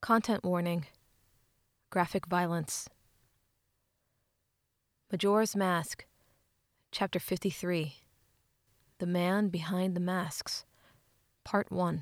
Content warning. Graphic violence. Majora's Mask. Chapter 53. The Man Behind the Masks. Part 1.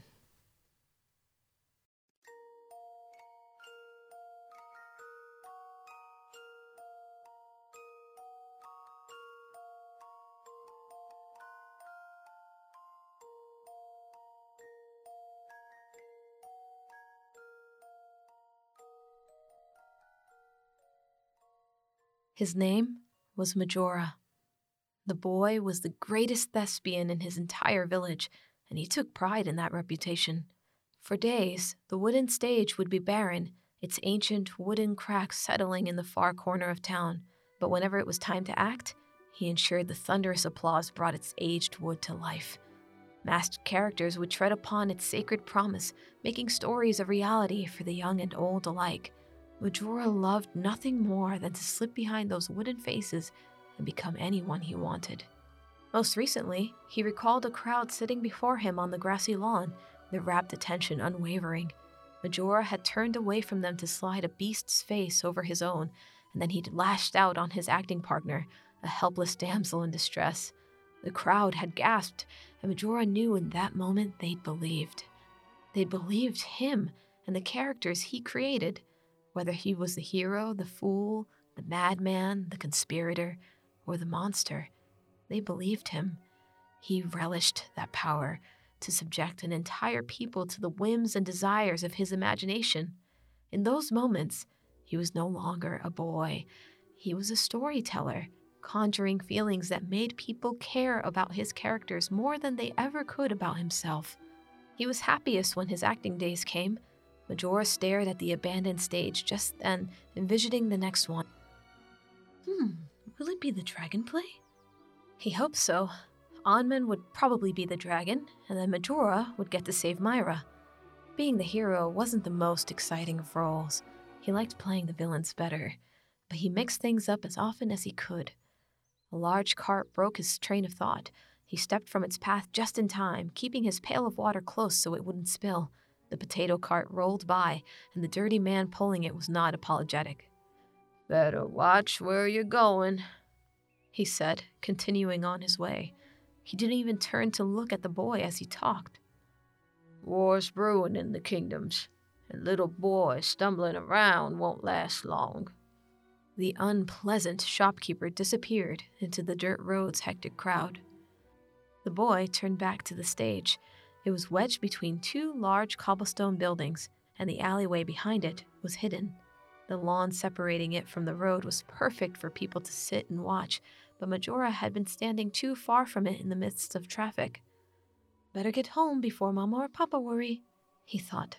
His name was Majora. The boy was the greatest thespian in his entire village, and he took pride in that reputation. For days, the wooden stage would be barren, its ancient wooden cracks settling in the far corner of town. But whenever it was time to act, he ensured the thunderous applause brought its aged wood to life. Masked characters would tread upon its sacred promise, making stories a reality for the young and old alike. Majora loved nothing more than to slip behind those wooden faces and become anyone he wanted. Most recently, he recalled a crowd sitting before him on the grassy lawn, their rapt attention unwavering. Majora had turned away from them to slide a beast's face over his own, and then he'd lashed out on his acting partner, a helpless damsel in distress. The crowd had gasped, and Majora knew in that moment they'd believed. They'd believed him and the characters he created. Whether he was the hero, the fool, the madman, the conspirator, or the monster, they believed him. He relished that power to subject an entire people to the whims and desires of his imagination. In those moments, he was no longer a boy. He was a storyteller, conjuring feelings that made people care about his characters more than they ever could about himself. He was happiest when his acting days came. Majora stared at the abandoned stage just then, envisioning the next one. Will it be the dragon play? He hoped so. Onman would probably be the dragon, and then Majora would get to save Myra. Being the hero wasn't the most exciting of roles. He liked playing the villains better, but he mixed things up as often as he could. A large cart broke his train of thought. He stepped from its path just in time, keeping his pail of water close so it wouldn't spill. The potato cart rolled by, and the dirty man pulling it was not apologetic. "Better watch where you're going," he said, continuing on his way. He didn't even turn to look at the boy as he talked. "War's brewing in the kingdoms, and little boys stumbling around won't last long." The unpleasant shopkeeper disappeared into the dirt road's hectic crowd. The boy turned back to the stage. It was wedged between two large cobblestone buildings, and the alleyway behind it was hidden. The lawn separating it from the road was perfect for people to sit and watch, but Majora had been standing too far from it in the midst of traffic. "Better get home before Mama or Papa worry," he thought.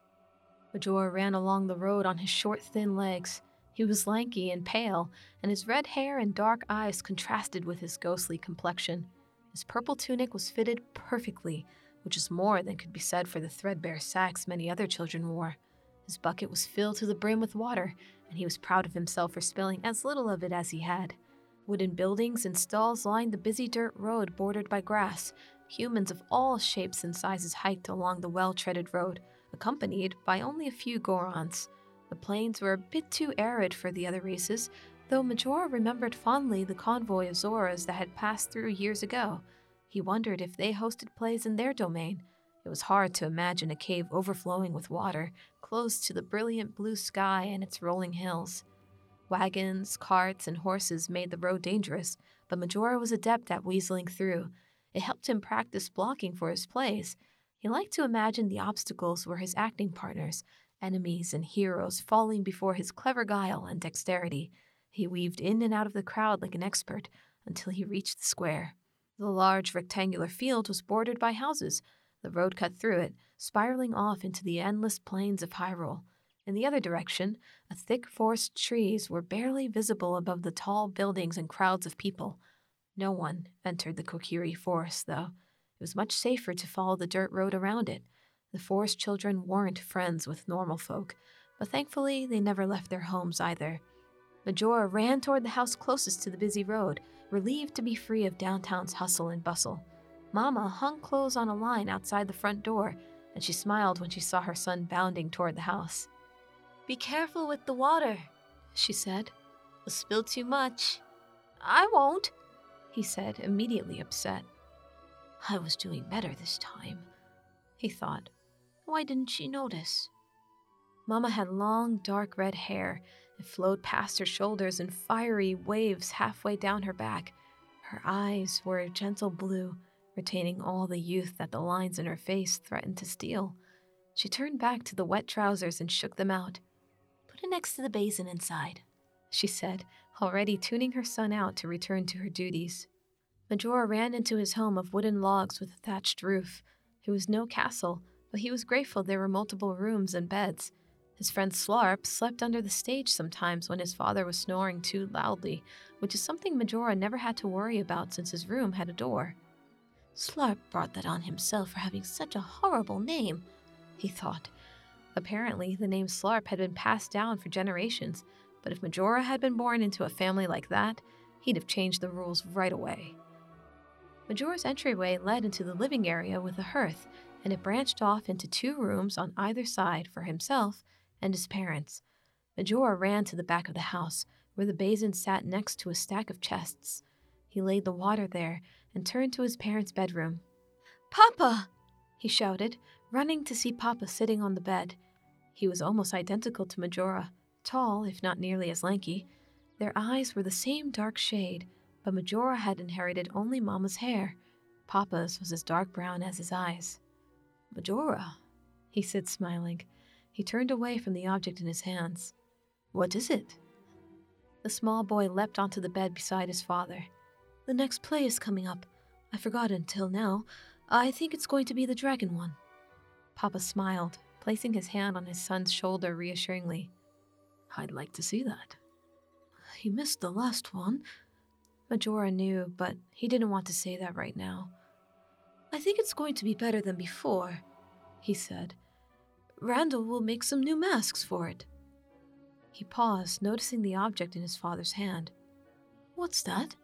Majora ran along the road on his short, thin legs. He was lanky and pale, and his red hair and dark eyes contrasted with his ghostly complexion. His purple tunic was fitted perfectly, which is more than could be said for the threadbare sacks many other children wore. His bucket was filled to the brim with water, and he was proud of himself for spilling as little of it as he had. Wooden buildings and stalls lined the busy dirt road bordered by grass. Humans of all shapes and sizes hiked along the well-treaded road, accompanied by only a few Gorons. The plains were a bit too arid for the other races, though Majora remembered fondly the convoy of Zoras that had passed through years ago. He wondered if they hosted plays in their domain. It was hard to imagine a cave overflowing with water, close to the brilliant blue sky and its rolling hills. Wagons, carts, and horses made the road dangerous, but Majora was adept at weaseling through. It helped him practice blocking for his plays. He liked to imagine the obstacles were his acting partners, enemies and heroes falling before his clever guile and dexterity. He weaved in and out of the crowd like an expert until he reached the square. The large rectangular field was bordered by houses. The road cut through it, spiraling off into the endless plains of Hyrule. In the other direction, a thick forest of trees were barely visible above the tall buildings and crowds of people. No one entered the Kokiri forest, though. It was much safer to follow the dirt road around it. The forest children weren't friends with normal folk, but thankfully they never left their homes either. Majora ran toward the house closest to the busy road, relieved to be free of downtown's hustle and bustle. Mama hung clothes on a line outside the front door, and she smiled when she saw her son bounding toward the house. "Be careful with the water," she said. "You'll spill too much." "I won't," he said, immediately upset. I was doing better this time, he thought. Why didn't she notice? Mama had long, dark red hair. It flowed past her shoulders in fiery waves halfway down her back. Her eyes were a gentle blue, retaining all the youth that the lines in her face threatened to steal. She turned back to the wet trousers and shook them out. "Put it next to the basin inside," she said, already tuning her son out to return to her duties. Majora ran into his home of wooden logs with a thatched roof. It was no castle, but he was grateful there were multiple rooms and beds. His friend Slarp slept under the stage sometimes when his father was snoring too loudly, which is something Majora never had to worry about since his room had a door. "Slarp brought that on himself for having such a horrible name," he thought. Apparently, the name Slarp had been passed down for generations, but if Majora had been born into a family like that, he'd have changed the rules right away. Majora's entryway led into the living area with a hearth, and it branched off into 2 rooms on either side for himself and his parents. Majora ran to the back of the house, where the basin sat next to a stack of chests. He laid the water there and turned to his parents' bedroom. "Papa!" he shouted, running to see Papa sitting on the bed. He was almost identical to Majora, tall, if not nearly as lanky. Their eyes were the same dark shade, but Majora had inherited only Mama's hair. Papa's was as dark brown as his eyes. "Majora," he said, smiling. He turned away from the object in his hands. "What is it?" The small boy leapt onto the bed beside his father. "The next play is coming up. I forgot until now. I think it's going to be the dragon one." Papa smiled, placing his hand on his son's shoulder reassuringly. "I'd like to see that." "He missed the last one." Majora knew, but he didn't want to say that right now. "I think it's going to be better than before," he said. "Randall will make some new masks for it." He paused, noticing the object in his father's hand. "What's that?"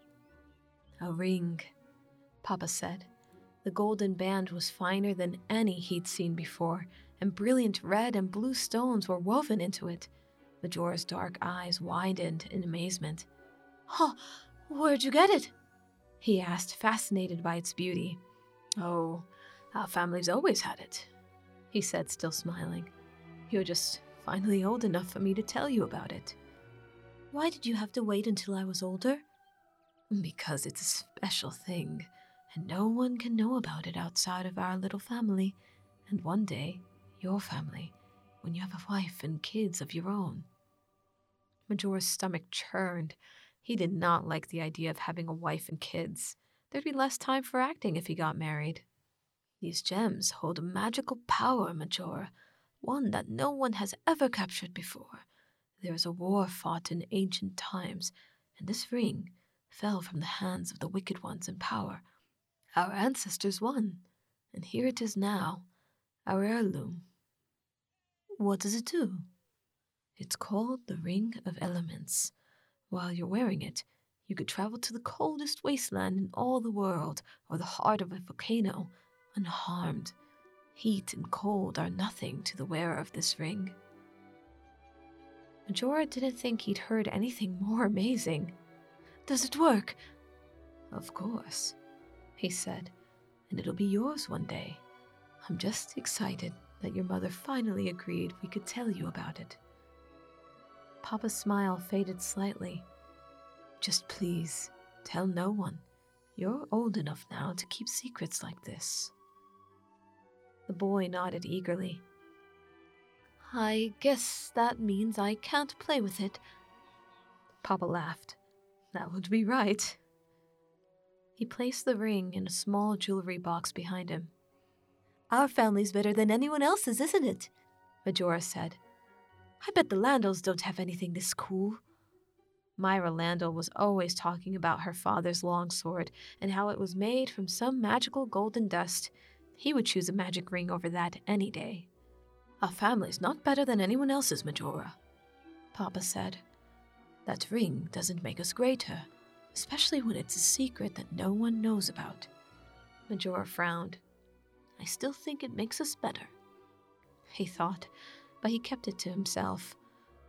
"A ring," Papa said. The golden band was finer than any he'd seen before, and brilliant red and blue stones were woven into it. Majora's dark eyes widened in amazement. "Huh, where'd you get it?" he asked, fascinated by its beauty. "Oh, our family's always had it," he said, still smiling. "You're just finally old enough for me to tell you about it." "Why did you have to wait until I was older?" "Because it's a special thing, and no one can know about it outside of our little family, and one day, your family, when you have a wife and kids of your own." Majora's stomach churned. He did not like the idea of having a wife and kids. There'd be less time for acting if he got married. "These gems hold a magical power, Majora, one that no one has ever captured before. There was a war fought in ancient times, and this ring fell from the hands of the wicked ones in power. Our ancestors won, and here it is now, our heirloom." "What does it do?" "It's called the Ring of Elements. While you're wearing it, you could travel to the coldest wasteland in all the world, or the heart of a volcano, unharmed. Heat and cold are nothing to the wearer of this ring." Majora didn't think he'd heard anything more amazing. "Does it work?" "Of course," he said, "and it'll be yours one day. I'm just excited that your mother finally agreed we could tell you about it." Papa's smile faded slightly. "Just please, tell no one. You're old enough now to keep secrets like this." The boy nodded eagerly. "I guess that means I can't play with it." Papa laughed. "That would be right." He placed the ring in a small jewelry box behind him. "Our family's better than anyone else's, isn't it?" Majora said. "I bet the Landals don't have anything this cool." Myra Landal was always talking about her father's longsword and how it was made from some magical golden dust. He would choose a magic ring over that any day. "Our family's not better than anyone else's, Majora," Papa said. "That ring doesn't make us greater, especially when it's a secret that no one knows about." Majora frowned. "I still think it makes us better," he thought, but he kept it to himself.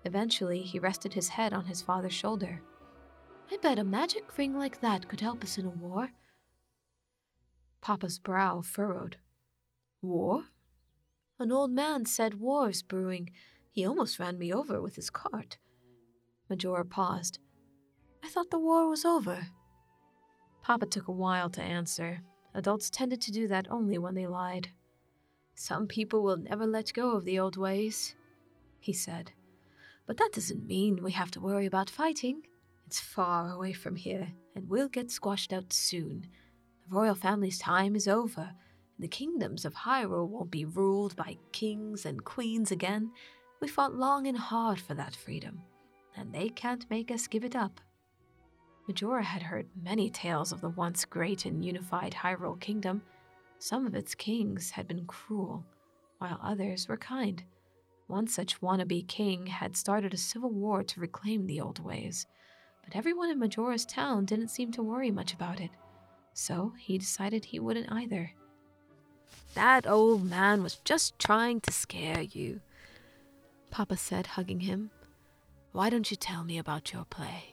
Eventually, he rested his head on his father's shoulder. I bet a magic ring like that could help us in a war. Papa's brow furrowed. War? An old man said war is brewing. He almost ran me over with his cart. Majora paused. I thought the war was over. Papa took a while to answer. Adults tended to do that only when they lied. Some people will never let go of the old ways, he said. But that doesn't mean we have to worry about fighting. It's far away from here, and we'll get squashed out soon. The royal family's time is over. The kingdoms of Hyrule won't be ruled by kings and queens again. We fought long and hard for that freedom, and they can't make us give it up. Majora had heard many tales of the once great and unified Hyrule Kingdom. Some of its kings had been cruel, while others were kind. One such wannabe king had started a civil war to reclaim the old ways, but everyone in Majora's town didn't seem to worry much about it, so he decided he wouldn't either. That old man was just trying to scare you, Papa said, hugging him. Why don't you tell me about your play?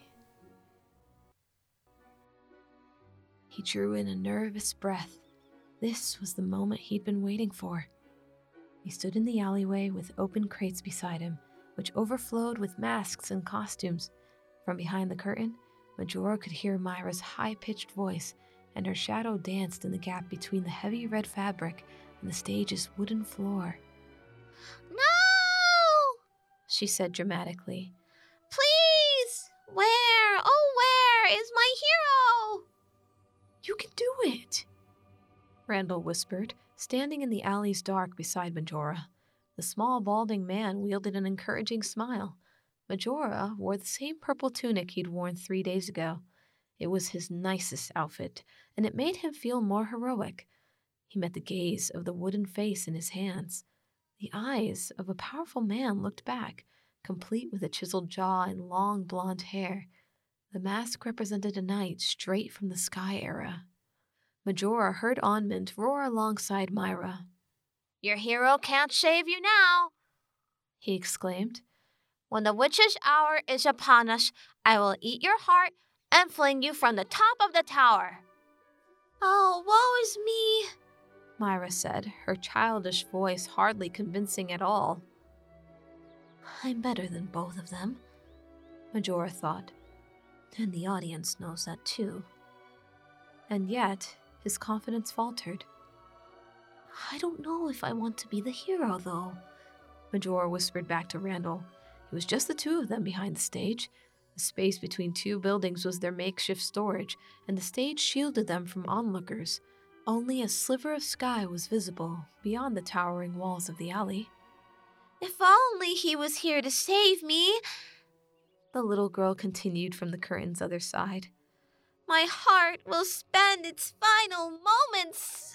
He drew in a nervous breath. This was the moment he'd been waiting for. He stood in the alleyway with open crates beside him, which overflowed with masks and costumes. From behind the curtain, Majora could hear Myra's high-pitched voice, and her shadow danced in the gap between the heavy red fabric and the stage's wooden floor. No! She said dramatically. Please! Where, oh where is my hero? You can do it, Randall whispered, standing in the alley's dark beside Majora. The small, balding man wielded an encouraging smile. Majora wore the same purple tunic he'd worn 3 days ago. It was his nicest outfit, and it made him feel more heroic. He met the gaze of the wooden face in his hands. The eyes of a powerful man looked back, complete with a chiseled jaw and long blonde hair. The mask represented a knight straight from the Sky era. Majora heard Onmund roar alongside Myra. Your hero can't save you now, he exclaimed. When the witch's hour is upon us, I will eat your heart and fling you from the top of the tower. Oh, woe is me, Myra said, her childish voice hardly convincing at all. I'm better than both of them, Majora thought. And the audience knows that too. And yet, his confidence faltered. I don't know if I want to be the hero, though, Majora whispered back to Randall. It was just the two of them behind the stage. The space between 2 buildings was their makeshift storage, and the stage shielded them from onlookers. Only a sliver of sky was visible beyond the towering walls of the alley. If only he was here to save me, the little girl continued from the curtain's other side. My heart will spend its final moments,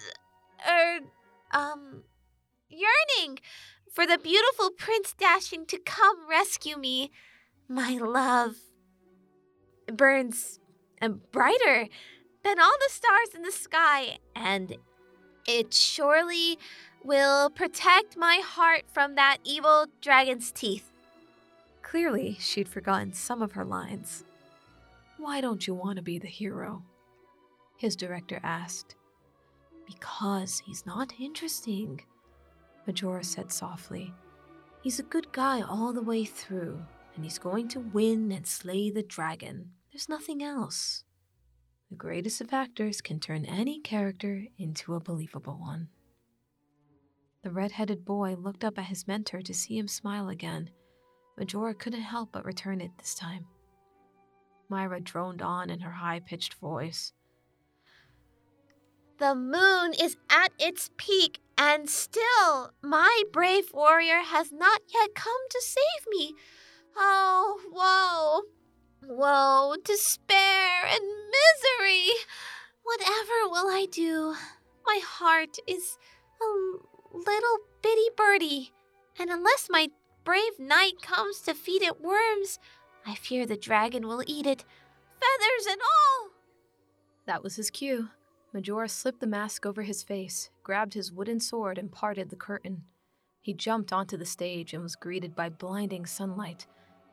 yearning for the beautiful prince dashing to come rescue me. My love burns brighter than all the stars in the sky, and it surely will protect my heart from that evil dragon's teeth. Clearly, she'd forgotten some of her lines. Why don't you want to be the hero? His director asked. Because he's not interesting, Majora said softly. He's a good guy all the way through, and he's going to win and slay the dragon. There's nothing else. The greatest of actors can turn any character into a believable one. The red-headed boy looked up at his mentor to see him smile again. Majora couldn't help but return it this time. Myra droned on in her high-pitched voice. The moon is at its peak, and still my brave warrior has not yet come to save me. Oh, woe, woe, despair, and misery. Whatever will I do? My heart is a little bitty birdie, and unless my brave knight comes to feed it worms, I fear the dragon will eat it, feathers and all. That was his cue. Majora slipped the mask over his face, grabbed his wooden sword, and parted the curtain. He jumped onto the stage and was greeted by blinding sunlight.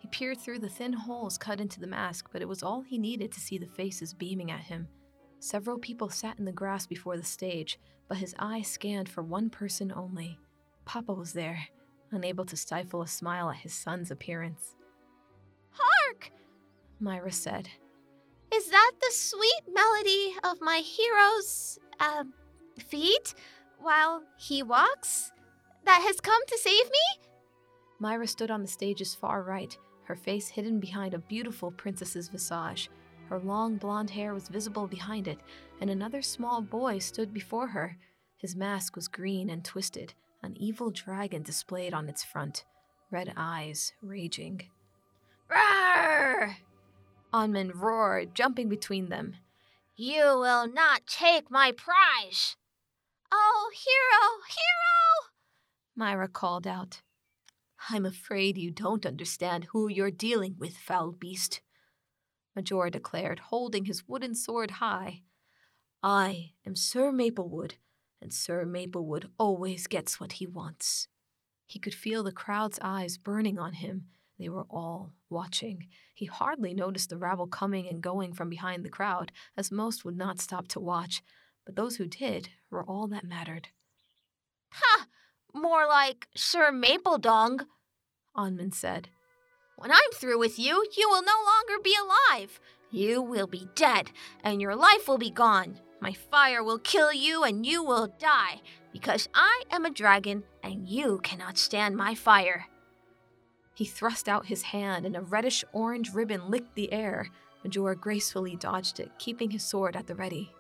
He peered through the thin holes cut into the mask, but it was all he needed to see the faces beaming at him. Several people sat in the grass before the stage, but his eye scanned for one person only. Papa was there, unable to stifle a smile at his son's appearance. Hark! Myra said. Is that the sweet melody of my hero's, feet while he walks? That has come to save me? Myra stood on the stage's far right, her face hidden behind a beautiful princess's visage. Her long blonde hair was visible behind it, and another small boy stood before her. His mask was green and twisted, an evil dragon displayed on its front, red eyes raging. Roar! Onmin roared, jumping between them. You will not take my prize! Oh, hero, hero! Myra called out. I'm afraid you don't understand who you're dealing with, foul beast, Majora declared, holding his wooden sword high. I am Sir Maplewood, and Sir Maplewood always gets what he wants. He could feel the crowd's eyes burning on him. They were all watching. He hardly noticed the rabble coming and going from behind the crowd, as most would not stop to watch, but those who did were all that mattered. Ha! More like Sir Mapledong, Onmin said. When I'm through with you, you will no longer be alive. You will be dead, and your life will be gone. My fire will kill you, and you will die, because I am a dragon, and you cannot stand my fire. He thrust out his hand, and a reddish-orange ribbon licked the air. Majora gracefully dodged it, keeping his sword at the ready.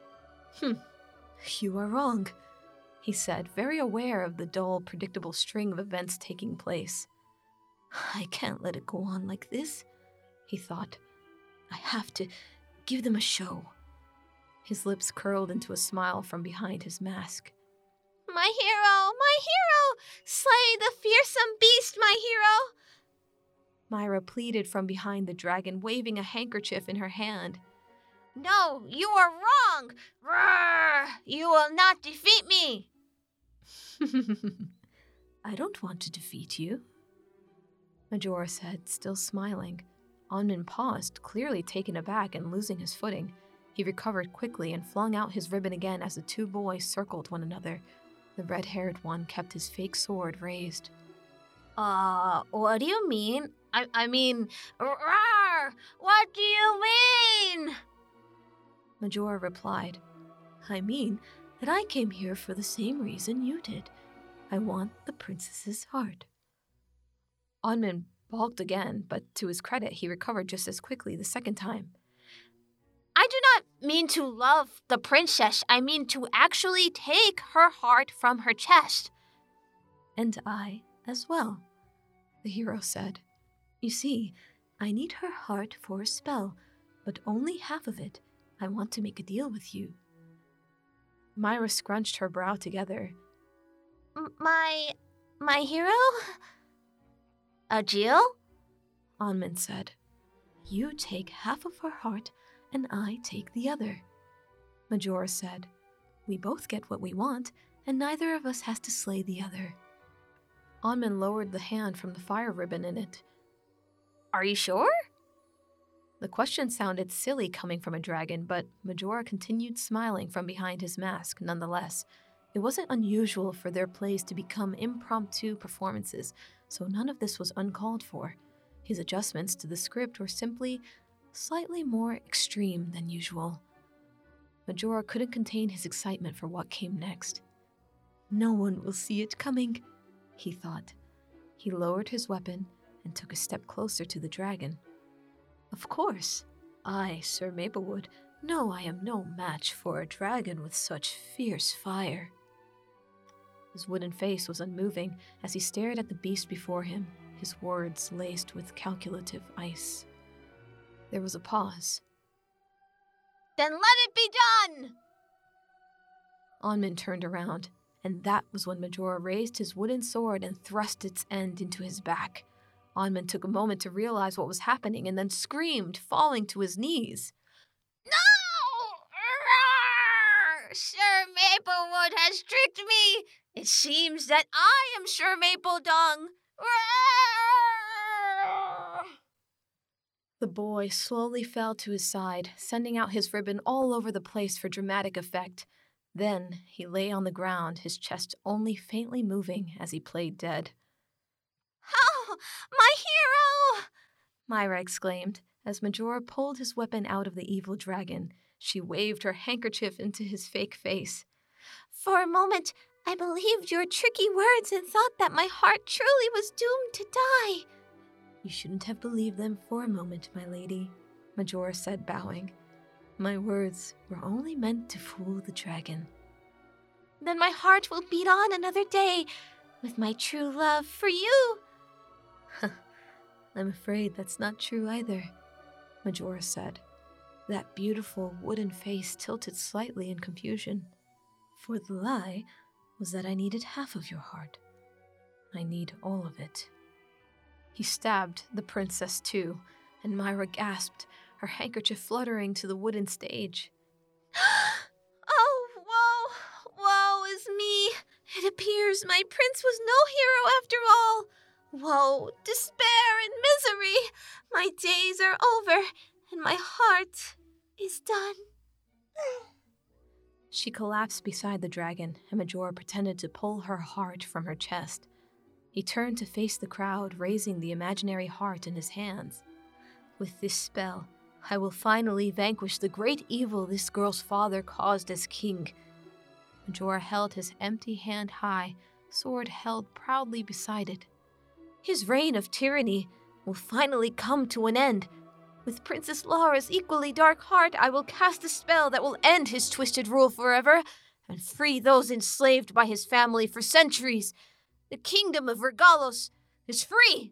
You are wrong, he said, very aware of the dull, predictable string of events taking place. I can't let it go on like this, he thought. I have to give them a show. His lips curled into a smile from behind his mask. My hero! My hero! Slay the fearsome beast, my hero! Myra pleaded from behind the dragon, waving a handkerchief in her hand. No, you are wrong! Roar! You will not defeat me! I don't want to defeat you, Majora said, still smiling. Onmin paused, clearly taken aback and losing his footing. He recovered quickly and flung out his ribbon again as the two boys circled one another. The red-haired one kept his fake sword raised. What do you mean? I mean, roar! What do you mean? Majora replied, I mean that I came here for the same reason you did. I want the princess's heart. Onmin balked again, but to his credit, he recovered just as quickly the second time. I do not mean to love the princess. I mean to actually take her heart from her chest. And I as well, the hero said. You see, I need her heart for a spell, but only half of it. I want to make a deal with you. Myra scrunched her brow together. My hero? A deal? Onmin said. You take half of her heart, and I take the other. Majora said. We both get what we want, and neither of us has to slay the other. Onmin lowered the hand from the fire ribbon in it. Are you sure? The question sounded silly coming from a dragon, but Majora continued smiling from behind his mask nonetheless. It wasn't unusual for their plays to become impromptu performances, so none of this was uncalled for. His adjustments to the script were simply slightly more extreme than usual. Majora couldn't contain his excitement for what came next. No one will see it coming, he thought. He lowered his weapon and took a step closer to the dragon. Of course, I, Sir Maplewood, know I am no match for a dragon with such fierce fire. His wooden face was unmoving as he stared at the beast before him, his words laced with calculative ice. There was a pause. Then let it be done! Onmin turned around, and that was when Majora raised his wooden sword and thrust its end into his back. Onmin took a moment to realize what was happening and then screamed, falling to his knees. No! Roar! Sir Maplewood has tricked me! It seems that I am Sir Mapledong! Roar! The boy slowly fell to his side, sending out his ribbon all over the place for dramatic effect. Then he lay on the ground, his chest only faintly moving as he played dead. Oh, my hero! Myra exclaimed as Majora pulled his weapon out of the evil dragon. She waved her handkerchief into his fake face. For a moment, I believed your tricky words and thought that my heart truly was doomed to die. You shouldn't have believed them for a moment, my lady, Majora said, bowing. My words were only meant to fool the dragon. Then my heart will beat on another day with my true love for you. I'm afraid that's not true either, Majora said. That beautiful wooden face tilted slightly in confusion. For the lie was that I needed half of your heart. I need all of it. He stabbed the princess too, and Myra gasped, her handkerchief fluttering to the wooden stage. Oh, woe is me. It appears my prince was no hero after all. Woe, despair, and misery. My days are over, and my heart is done. She collapsed beside the dragon, and Majora pretended to pull her heart from her chest. He turned to face the crowd, raising the imaginary heart in his hands. With this spell, I will finally vanquish the great evil this girl's father caused as king. Majora held his empty hand high, sword held proudly beside it. His reign of tyranny will finally come to an end. With Princess Laura's equally dark heart, I will cast a spell that will end his twisted rule forever and free those enslaved by his family for centuries. The kingdom of Regalos is free!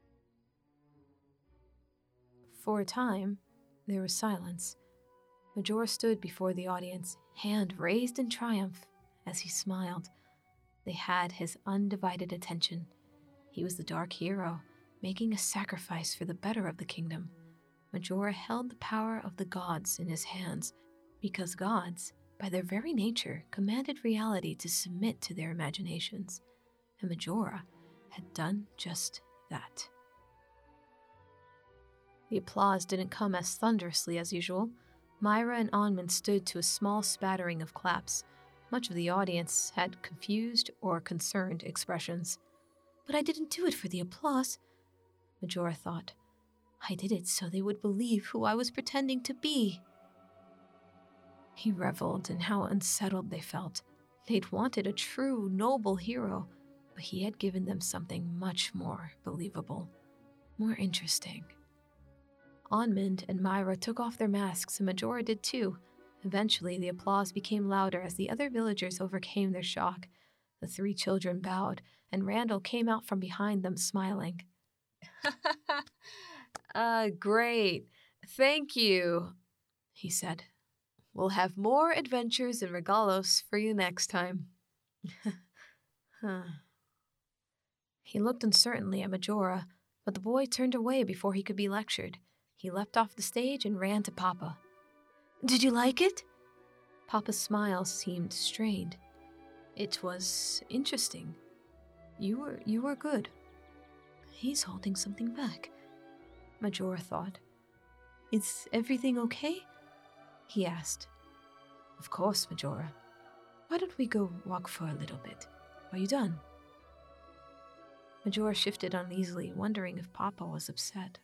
For a time, there was silence. Majora stood before the audience, hand raised in triumph as he smiled. They had his undivided attention. He was the dark hero, making a sacrifice for the better of the kingdom. Majora held the power of the gods in his hands, because gods, by their very nature, commanded reality to submit to their imaginations. And Majora had done just that. The applause didn't come as thunderously as usual. Myra and Onmund stood to a small spattering of claps. Much of the audience had confused or concerned expressions. But I didn't do it for the applause, Majora thought. I did it so they would believe who I was pretending to be. He reveled in how unsettled they felt. They'd wanted a true, noble hero, but he had given them something much more believable, more interesting. Onmund and Myra took off their masks, and Majora did too. Eventually, the applause became louder as the other villagers overcame their shock. The three children bowed, and Randall came out from behind them smiling. Great. Thank you, he said. We'll have more adventures in Regalos for you next time. He looked uncertainly at Majora, but the boy turned away before he could be lectured. He leapt off the stage and ran to Papa. Did you like it? Papa's smile seemed strained. It was interesting. You were good. He's holding something back, Majora thought. Is everything okay? He asked. Of course, Majora. Why don't we go walk for a little bit? Are you done? Majora shifted uneasily, wondering if Papa was upset.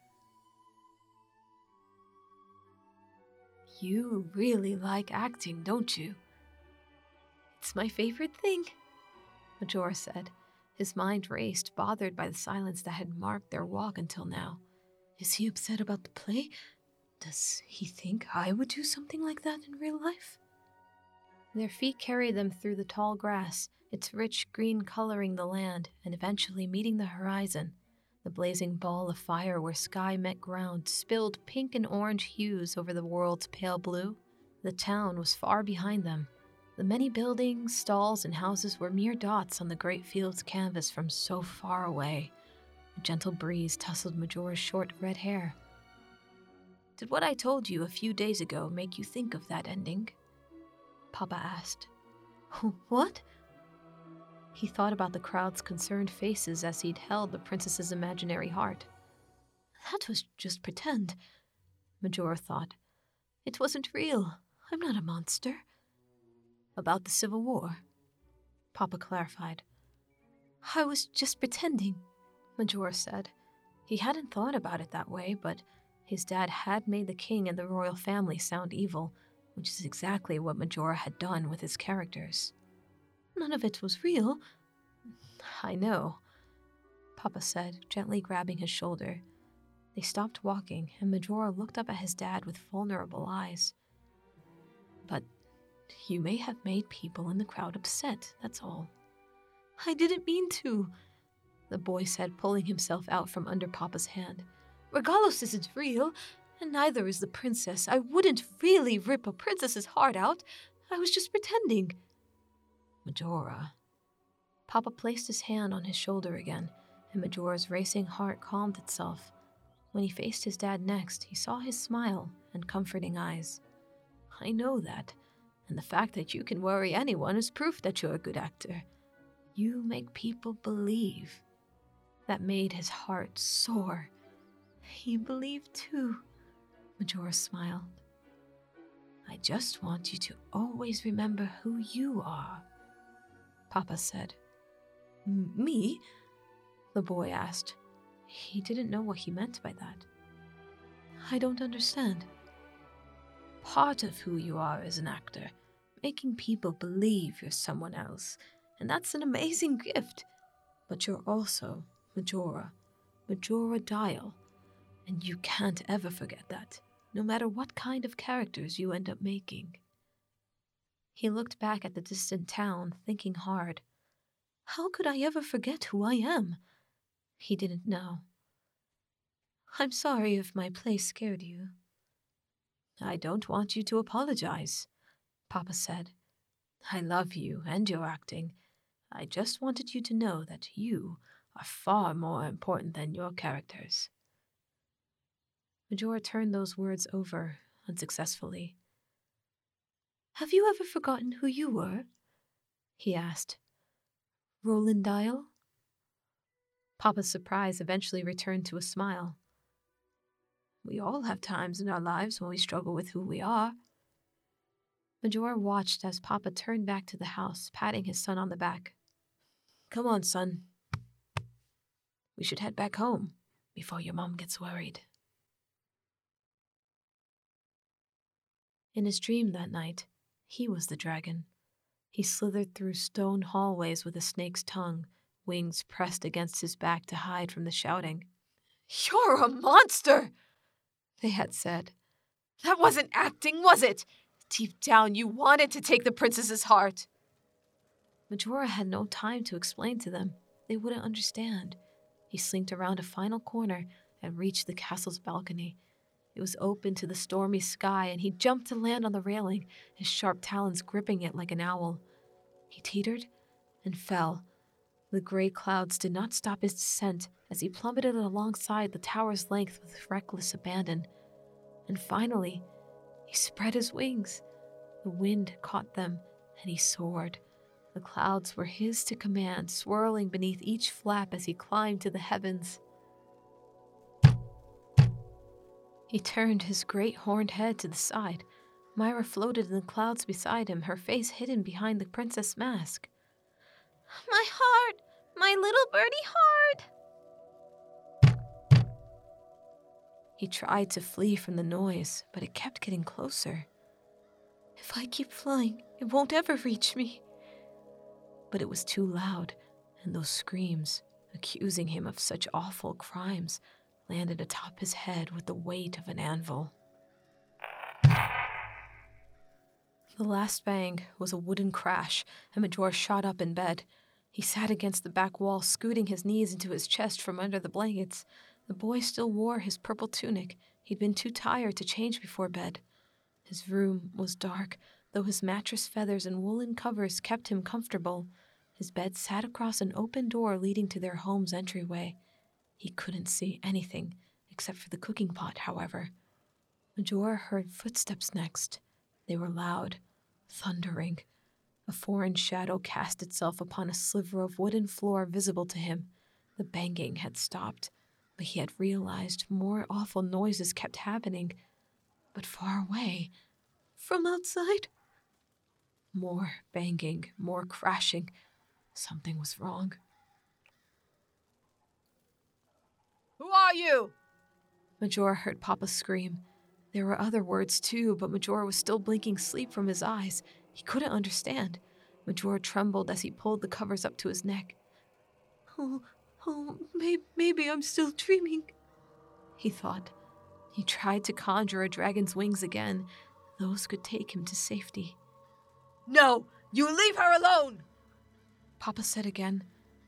You really like acting, don't you? It's my favorite thing, Majora said. His mind raced, bothered by the silence that had marked their walk until now. Is he upset about the play? Does he think I would do something like that in real life? Their feet carried them through the tall grass, its rich green coloring the land, and eventually meeting the horizon. The blazing ball of fire where sky met ground spilled pink and orange hues over the world's pale blue. The town was far behind them. The many buildings, stalls, and houses were mere dots on the great field's canvas from so far away. A gentle breeze tousled Majora's short red hair. Did what I told you a few days ago make you think of that ending? Papa asked. What? He thought about the crowd's concerned faces as he'd held the princess's imaginary heart. That was just pretend, Majora thought. It wasn't real. I'm not a monster. About the Civil War, Papa clarified. I was just pretending, Majora said. He hadn't thought about it that way, but his dad had made the king and the royal family sound evil, which is exactly what Majora had done with his characters. None of it was real. I know, Papa said, gently grabbing his shoulder. They stopped walking, and Majora looked up at his dad with vulnerable eyes. But you may have made people in the crowd upset, that's all. I didn't mean to, the boy said, pulling himself out from under Papa's hand. Regalos isn't real, and neither is the princess. I wouldn't really rip a princess's heart out. I was just pretending. Majora. Papa placed his hand on his shoulder again, and Majora's racing heart calmed itself. When he faced his dad next, he saw his smile and comforting eyes. I know that, and the fact that you can worry anyone is proof that you're a good actor. You make people believe. That made his heart soar. You believe too, Majora smiled. I just want you to always remember who you are, Papa said. Me? The boy asked. He didn't know what he meant by that. I don't understand. Part of who you are as an actor, making people believe you're someone else, and that's an amazing gift. But you're also Majora Dial, and you can't ever forget that, no matter what kind of characters you end up making. He looked back at the distant town, thinking hard. How could I ever forget who I am? He didn't know. I'm sorry if my play scared you. I don't want you to apologize, Papa said. I love you and your acting. I just wanted you to know that you are far more important than your characters. Majora turned those words over unsuccessfully. Have you ever forgotten who you were? He asked. Roland Dial? Papa's surprise eventually returned to a smile. We all have times in our lives when we struggle with who we are. Majora watched as Papa turned back to the house, patting his son on the back. Come on, son. We should head back home before your mom gets worried. In his dream that night, he was the dragon. He slithered through stone hallways with a snake's tongue, wings pressed against his back to hide from the shouting. You're a monster, they had said. That wasn't acting, was it? Deep down, you wanted to take the princess's heart. Majora had no time to explain to them. They wouldn't understand. He slinked around a final corner and reached the castle's balcony. It was open to the stormy sky, and he jumped to land on the railing, his sharp talons gripping it like an owl. He teetered and fell. The gray clouds did not stop his descent as he plummeted alongside the tower's length with reckless abandon. And finally, he spread his wings. The wind caught them, and he soared. The clouds were his to command, swirling beneath each flap as he climbed to the heavens. He turned his great horned head to the side. Myra floated in the clouds beside him, her face hidden behind the princess mask. My heart! My little birdie heart! He tried to flee from the noise, but it kept getting closer. If I keep flying, it won't ever reach me. But it was too loud, and those screams, accusing him of such awful crimes, landed atop his head with the weight of an anvil. The last bang was a wooden crash, and Majora shot up in bed. He sat against the back wall, scooting his knees into his chest from under the blankets. The boy still wore his purple tunic. He'd been too tired to change before bed. His room was dark, though his mattress feathers and woolen covers kept him comfortable. His bed sat across an open door leading to their home's entryway. He couldn't see anything, except for the cooking pot, however. Majora heard footsteps next. They were loud, thundering. A foreign shadow cast itself upon a sliver of wooden floor visible to him. The banging had stopped. But he had realized more awful noises kept happening, but far away, from outside. More banging, more crashing. Something was wrong. Who are you? Majora heard Papa scream. There were other words too, but Majora was still blinking sleep from his eyes. He couldn't understand. Majora trembled as he pulled the covers up to his neck. Maybe I'm still dreaming, he thought. He tried to conjure a dragon's wings again. Those could take him to safety. No, you leave her alone! Papa said again.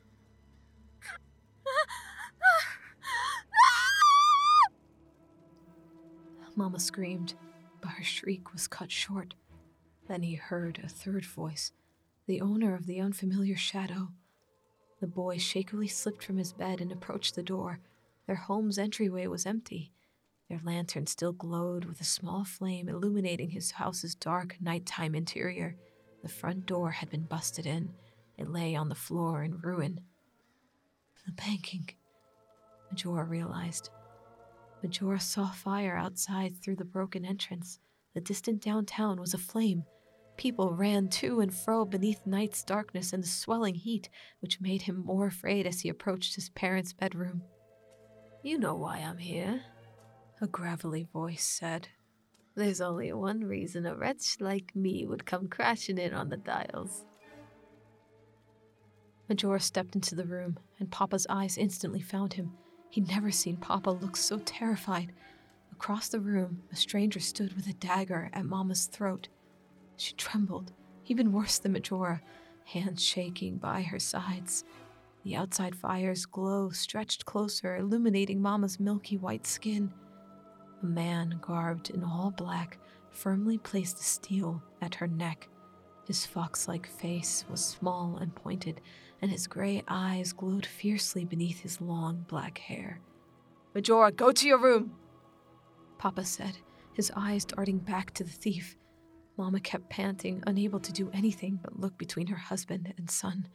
Mama screamed, but her shriek was cut short. Then he heard a third voice, the owner of the unfamiliar shadow. The boy shakily slipped from his bed and approached the door. Their home's entryway was empty. Their lantern still glowed with a small flame illuminating his house's dark, nighttime interior. The front door had been busted in. It lay on the floor in ruin. The banking, Majora realized. Majora saw fire outside through the broken entrance. The distant downtown was aflame. People ran to and fro beneath night's darkness and the swelling heat, which made him more afraid as he approached his parents' bedroom. "You know why I'm here," a gravelly voice said. "There's only one reason a wretch like me would come crashing in on the dials." Majora stepped into the room, and Papa's eyes instantly found him. He'd never seen Papa look so terrified. Across the room, a stranger stood with a dagger at Mama's throat. She trembled, even worse than Majora, hands shaking by her sides. The outside fire's glow stretched closer, illuminating Mama's milky white skin. A man, garbed in all black, firmly placed the steel at her neck. His fox-like face was small and pointed, and his gray eyes glowed fiercely beneath his long black hair. Majora, go to your room, Papa said, his eyes darting back to the thief. Mama kept panting, unable to do anything but look between her husband and son.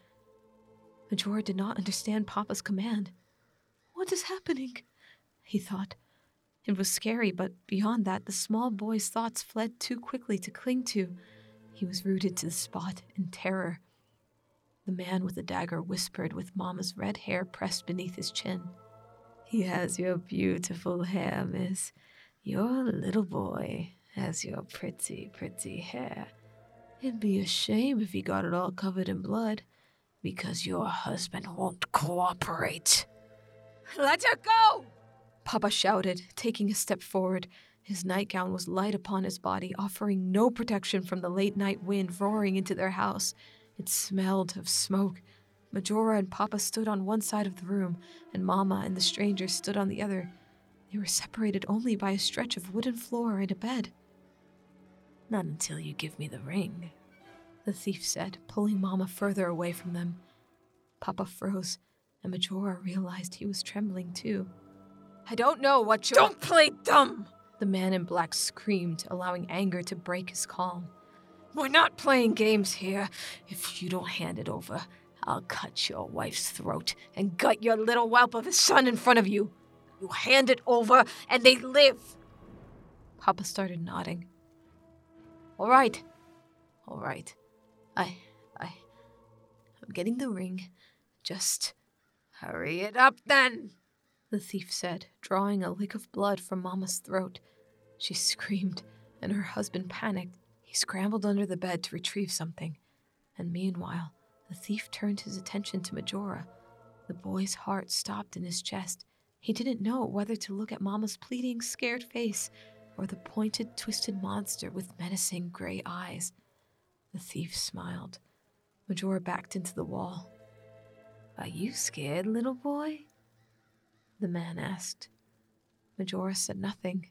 Majora did not understand Papa's command. What is happening? He thought. It was scary, but beyond that, the small boy's thoughts fled too quickly to cling to. He was rooted to the spot in terror. The man with the dagger whispered with Mama's red hair pressed beneath his chin. "He has your beautiful hair, miss. Your little boy has your pretty, pretty hair. It'd be a shame if he got it all covered in blood, because your husband won't cooperate." Let her go! Papa shouted, taking a step forward. His nightgown was light upon his body, offering no protection from the late-night wind roaring into their house. It smelled of smoke. Majora and Papa stood on one side of the room, and Mama and the stranger stood on the other. They were separated only by a stretch of wooden floor and a bed. "Not until you give me the ring," the thief said, pulling Mama further away from them. Papa froze, and Majora realized he was trembling too. I don't know what you— Don't play dumb! The man in black screamed, allowing anger to break his calm. "We're not playing games here. If you don't hand it over, I'll cut your wife's throat and gut your little whelp of a son in front of you. You hand it over and they live." Papa started nodding. All right. I'm getting the ring. Just hurry it up then, the thief said, drawing a lick of blood from Mama's throat. She screamed, and her husband panicked. He scrambled under the bed to retrieve something. And meanwhile, the thief turned his attention to Majora. The boy's heart stopped in his chest. He didn't know whether to look at Mama's pleading, scared face or the pointed, twisted monster with menacing gray eyes. The thief smiled. Majora backed into the wall. "Are you scared, little boy?" the man asked. Majora said nothing.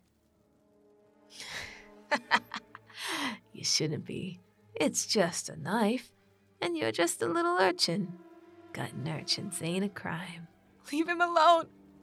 "You shouldn't be. It's just a knife, and you're just a little urchin. Gutting urchins ain't a crime." "Leave him alone,"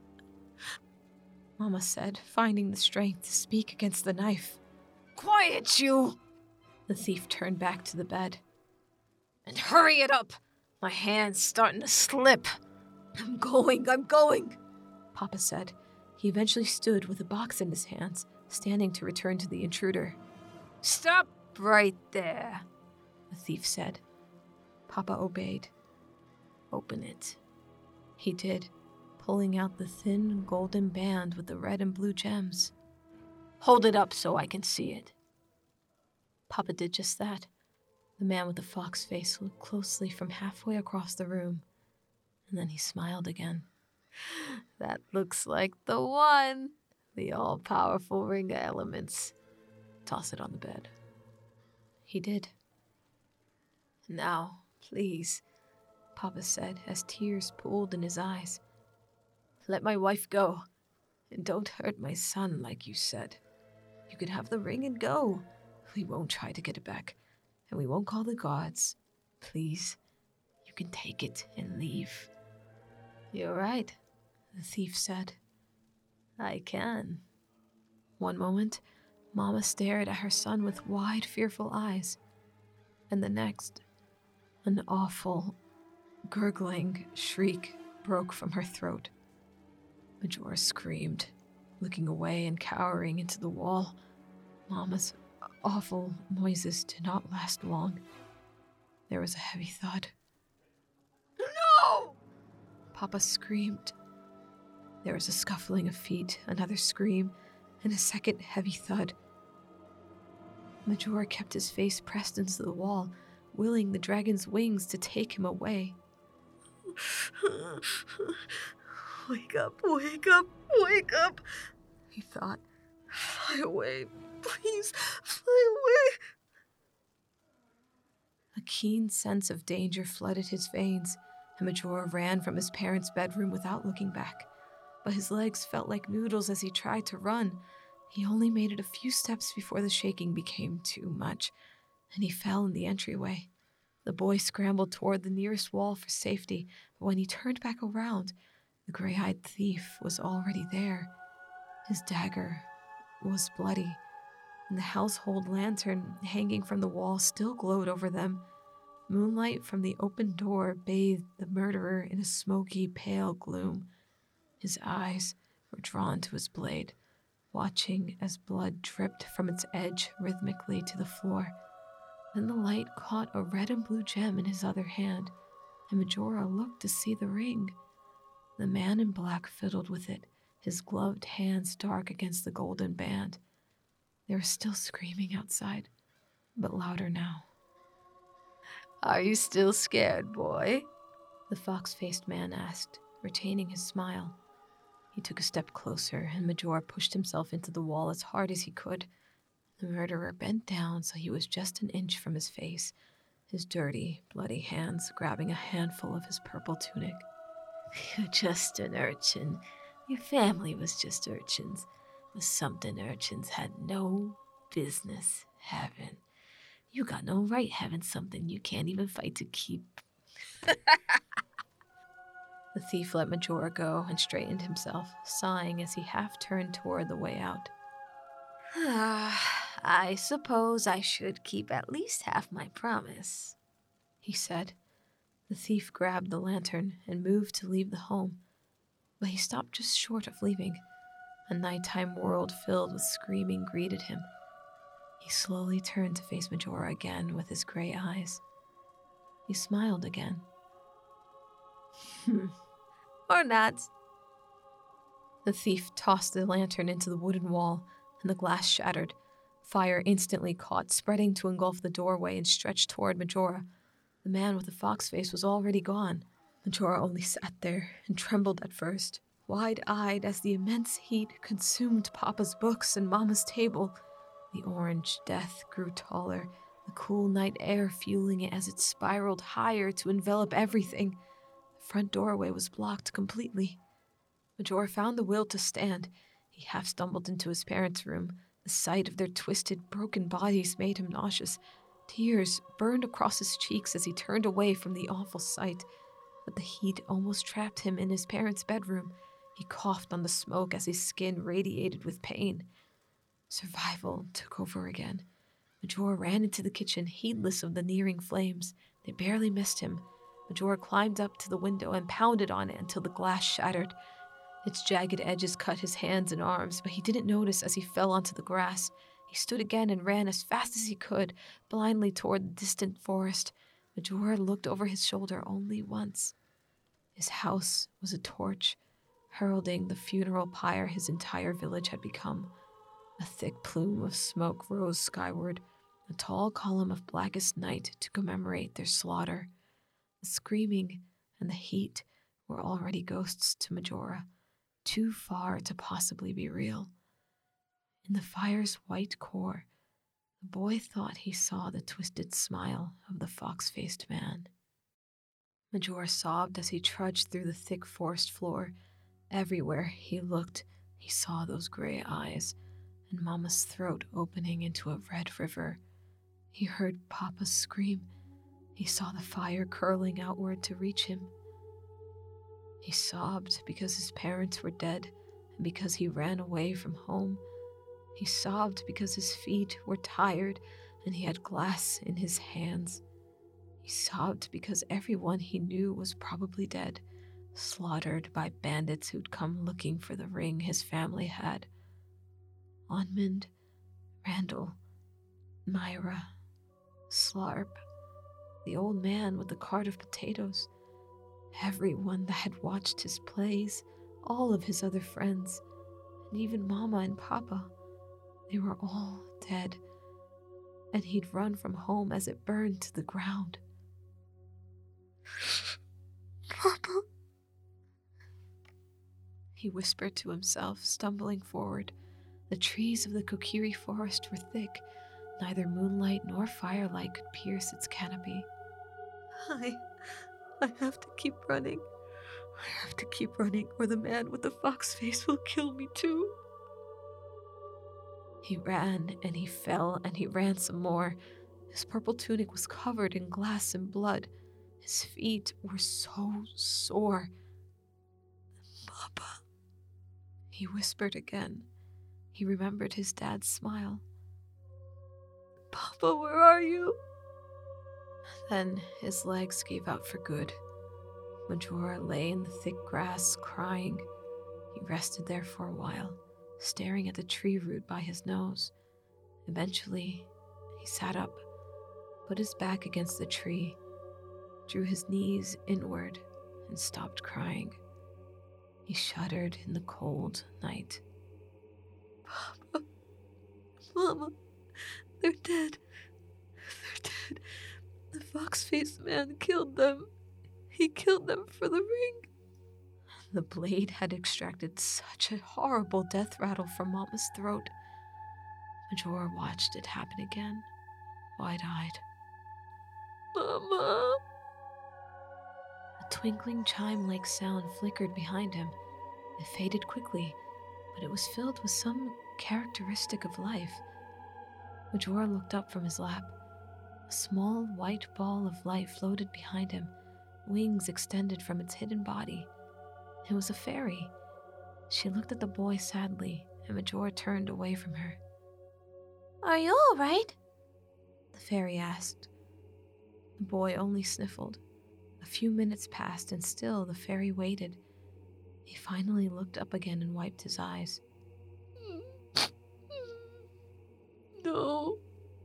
Mama said, finding the strength to speak against the knife. "Quiet, you!" The thief turned back to the bed. "And hurry it up. My hand's starting to slip. I'm going. Papa said. He eventually stood with a box in his hands, standing to return to the intruder. Stop right there, the thief said. Papa obeyed. Open it. He did, pulling out the thin golden band with the red and blue gems. Hold it up so I can see it. Papa did just that. The man with the fox face looked closely from halfway across the room, and then he smiled again. That looks like the one. The all-powerful ring of elements. Toss it on the bed. He did. Now, please, Papa said as tears pooled in his eyes. Let my wife go, and don't hurt my son like you said. You can have the ring and go. We won't try to get it back, and we won't call the gods. Please, you can take it and leave. You're right, the thief said. I can. One moment, Mama stared at her son with wide, fearful eyes, and the next, an awful, gurgling shriek broke from her throat. Majora screamed, looking away and cowering into the wall. Mama's awful noises did not last long. There was a heavy thud. No! Papa screamed. There was a scuffling of feet, another scream, and a second heavy thud. Majora kept his face pressed into the wall, willing the dragon's wings to take him away. Wake up, wake up, wake up, he thought. Fly away, please, fly away. A keen sense of danger flooded his veins, and Majora ran from his parents' bedroom without looking back. But his legs felt like noodles as he tried to run. He only made it a few steps before the shaking became too much, and he fell in the entryway. The boy scrambled toward the nearest wall for safety, but when he turned back around, the gray-eyed thief was already there. His dagger was bloody, and the household lantern hanging from the wall still glowed over them. Moonlight from the open door bathed the murderer in a smoky, pale gloom. His eyes were drawn to his blade, watching as blood dripped from its edge rhythmically to the floor. Then the light caught a red and blue gem in his other hand, and Majora looked to see the ring. The man in black fiddled with it, his gloved hands dark against the golden band. They were still screaming outside, but louder now. Are you still scared, boy? The fox-faced man asked, retaining his smile. He took a step closer, and Majora pushed himself into the wall as hard as he could. The murderer bent down so he was just an inch from his face, his dirty, bloody hands grabbing a handful of his purple tunic. You're just an urchin. Your family was just urchins. But something urchins had no business having. You got no right having something you can't even fight to keep. The thief let Majora go and straightened himself, sighing as he half turned toward the way out. I suppose I should keep at least half my promise, he said. The thief grabbed the lantern and moved to leave the home, but he stopped just short of leaving. A nighttime world filled with screaming greeted him. He slowly turned to face Majora again with his gray eyes. He smiled again. Or not. The thief tossed the lantern into the wooden wall, and the glass shattered. Fire instantly caught, spreading to engulf the doorway and stretch toward Majora. The man with the fox face was already gone. Majora only sat there and trembled at first, wide-eyed as the immense heat consumed Papa's books and Mama's table. The orange death grew taller, the cool night air fueling it as it spiraled higher to envelop everything. The front doorway was blocked completely. Majora found the will to stand. He half stumbled into his parents' room. The sight of their twisted, broken bodies made him nauseous. Tears burned across his cheeks as he turned away from the awful sight. But the heat almost trapped him in his parents' bedroom. He coughed on the smoke as his skin radiated with pain. Survival took over again. Majora ran into the kitchen, heedless of the nearing flames. They barely missed him. Majora climbed up to the window and pounded on it until the glass shattered. Its jagged edges cut his hands and arms, but he didn't notice as he fell onto the grass. He stood again and ran as fast as he could, blindly toward the distant forest. Majora looked over his shoulder only once. His house was a torch, heralding the funeral pyre his entire village had become. A thick plume of smoke rose skyward, a tall column of blackest night to commemorate their slaughter. The screaming and the heat were already ghosts to Majora, too far to possibly be real. In the fire's white core, the boy thought he saw the twisted smile of the fox-faced man. Majora sobbed as he trudged through the thick forest floor. Everywhere he looked, he saw those gray eyes and Mama's throat opening into a red river. He heard Papa scream. He saw the fire curling outward to reach him. He sobbed because his parents were dead and because he ran away from home. He sobbed because his feet were tired and he had glass in his hands. He sobbed because everyone he knew was probably dead, slaughtered by bandits who'd come looking for the ring his family had. Onmund, Randall, Myra, Slarp, the old man with the cart of potatoes, everyone that had watched his plays, all of his other friends, and even Mama and Papa, they were all dead, and he'd run from home as it burned to the ground. Papa, he whispered to himself, stumbling forward. The trees of the Kokiri forest were thick. Neither moonlight nor firelight could pierce its canopy. I have to keep running. I have to keep running, or the man with the fox face will kill me too. He ran, and he fell, and he ran some more. His purple tunic was covered in glass and blood. His feet were so sore. Papa, he whispered again. He remembered his dad's smile. Papa, where are you? Then his legs gave out for good. Majora lay in the thick grass, crying. He rested there for a while, staring at the tree root by his nose. Eventually, he sat up, put his back against the tree, drew his knees inward, and stopped crying. He shuddered in the cold night. Papa, Mama, they're dead. They're dead. The fox-faced man killed them. He killed them for the ring. The blade had extracted such a horrible death rattle from Mama's throat. Majora watched it happen again, wide-eyed. Mama! A twinkling chime-like sound flickered behind him. It faded quickly, but it was filled with some characteristic of life. Majora looked up from his lap. A small white ball of light floated behind him, wings extended from its hidden body. It was a fairy. She looked at the boy sadly, and Majora turned away from her. Are you all right? The fairy asked. The boy only sniffled. A few minutes passed, and still the fairy waited. He finally looked up again and wiped his eyes. No,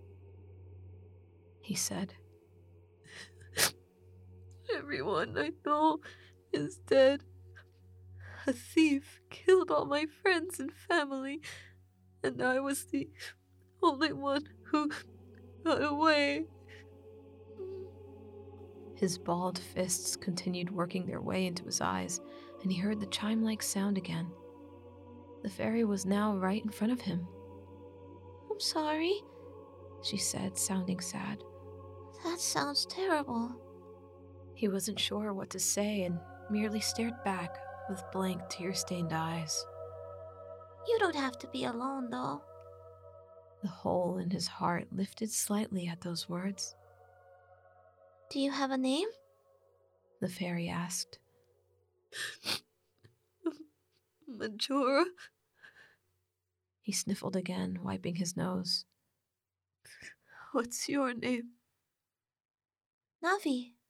he said. Everyone I know is dead. A thief killed all my friends and family, and I was the only one who got away. His balled fists continued working their way into his eyes, and he heard the chime-like sound again. The fairy was now right in front of him. I'm sorry, she said, sounding sad. That sounds terrible. He wasn't sure what to say and merely stared back with blank, tear-stained eyes. You don't have to be alone, though. The hole in his heart lifted slightly at those words. Do you have a name? The fairy asked. Majora? He sniffled again, wiping his nose. What's your name? Navi.